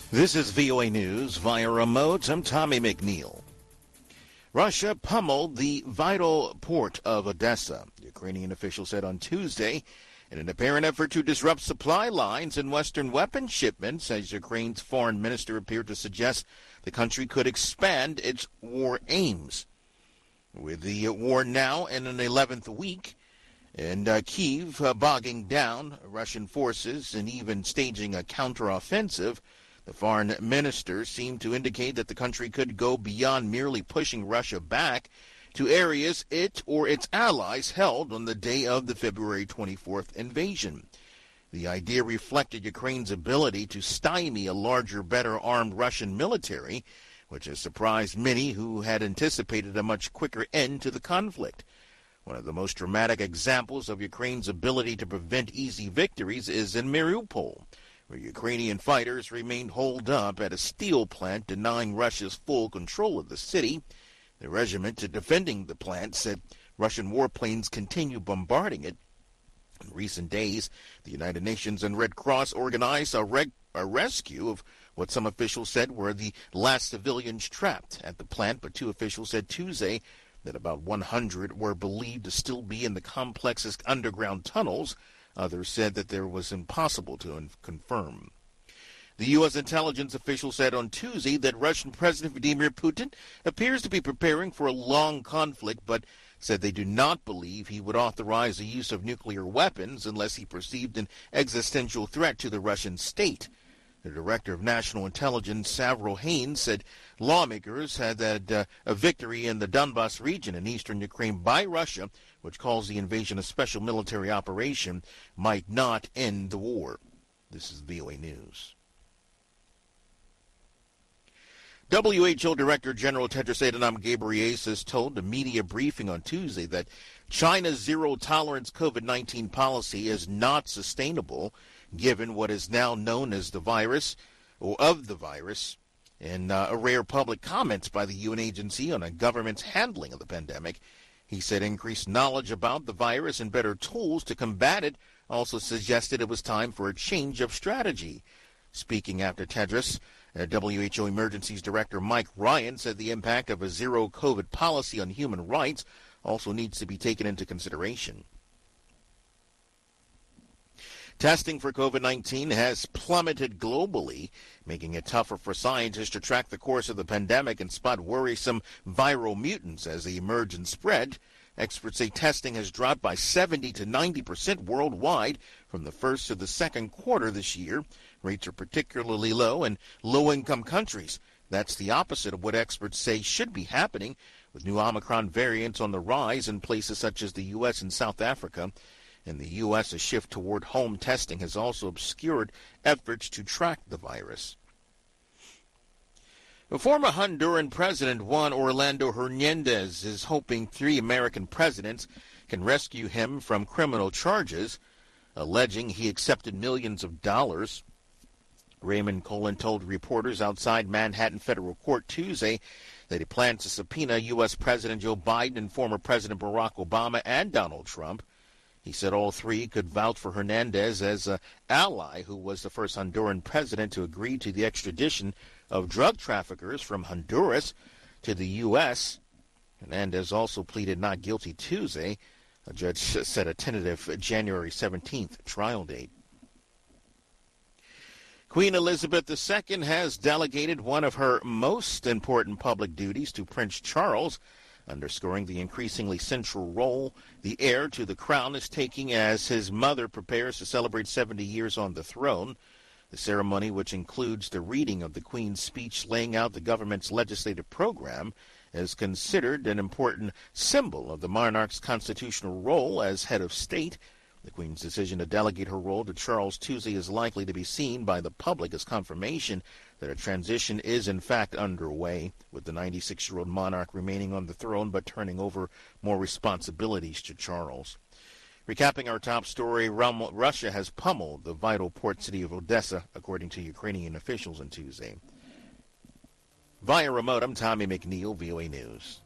This is VOA News via remote. I'm Tommy McNeil. Russia pummeled the vital port of Odessa, Ukrainian officials said on Tuesday, in an apparent effort to disrupt supply lines and Western weapon shipments, as Ukraine's foreign minister appeared to suggest the country could expand its war aims. With the war now in an 11th week, and Kyiv bogging down Russian forces and even staging a counteroffensive, the foreign minister seemed to indicate that the country could go beyond merely pushing Russia back to areas it or its allies held on the day of the February 24th invasion. The idea reflected Ukraine's ability to stymie a larger, better armed Russian military, which has surprised many who had anticipated a much quicker end to the conflict. One of the most dramatic examples of Ukraine's ability to prevent easy victories is in Mariupol, where Ukrainian fighters remained holed up at a steel plant denying Russia's full control of the city. The regiment defending the plant said Russian warplanes continue bombarding it. In recent days, the United Nations and Red Cross organized a rescue of what some officials said were the last civilians trapped at the plant, but two officials said Tuesday that about 100 were believed to still be in the complex's underground tunnels. Others said that there was impossible to confirm. The U.S. intelligence official said on Tuesday that Russian President Vladimir Putin appears to be preparing for a long conflict, but said they do not believe he would authorize the use of nuclear weapons unless he perceived an existential threat to the Russian state. The director of national intelligence, Avril Haines, said lawmakers had had a victory in the Donbas region in eastern Ukraine by Russia, which calls the invasion a special military operation, might not end the war. This is VOA News. WHO Director General Tedros Adhanom Ghebreyesus told a media briefing on Tuesday that China's zero-tolerance COVID-19 policy is not sustainable, given what is now known as the virus, or of the virus, and rare public comments by the UN agency on a government's handling of the pandemic. He said increased knowledge about the virus and better tools to combat it also suggested it was time for a change of strategy. Speaking after Tedros, WHO Emergencies Director Mike Ryan said the impact of a zero-COVID policy on human rights also needs to be taken into consideration. Testing for COVID-19 has plummeted globally, making it tougher for scientists to track the course of the pandemic and spot worrisome viral mutants as they emerge and spread. Experts say testing has dropped by 70 to 90% worldwide from the first to the second quarter this year. Rates are particularly low in low-income countries. That's the opposite of what experts say should be happening, with new Omicron variants on the rise in places such as the U.S. and South Africa. In the U.S., a shift toward home testing has also obscured efforts to track the virus. The former Honduran president Juan Orlando Hernandez is hoping 3 American presidents can rescue him from criminal charges, alleging he accepted millions of dollars. Raymond Cullen told reporters outside Manhattan Federal Court Tuesday that he plans to subpoena U.S. President Joe Biden and former President Barack Obama and Donald Trump. He said all three could vouch for Hernandez as an ally who was the first Honduran president to agree to the extradition of drug traffickers from Honduras to the U.S. Hernandez also pleaded not guilty Tuesday. A judge set a tentative January 17th trial date. Queen Elizabeth II has delegated one of her most important public duties to Prince Charles, underscoring the increasingly central role the heir to the crown is taking as his mother prepares to celebrate 70 years on the throne. The ceremony, which includes the reading of the Queen's speech laying out the government's legislative program, is considered an important symbol of the monarch's constitutional role as head of state. The Queen's decision to delegate her role to Charles Tuesday is likely to be seen by the public as confirmation that a transition is in fact underway, with the 96-year-old monarch remaining on the throne but turning over more responsibilities to Charles. Recapping our top story, Russia has pummeled the vital port city of Odessa, according to Ukrainian officials on Tuesday. Via remote, I'm Tommy McNeil, VOA News.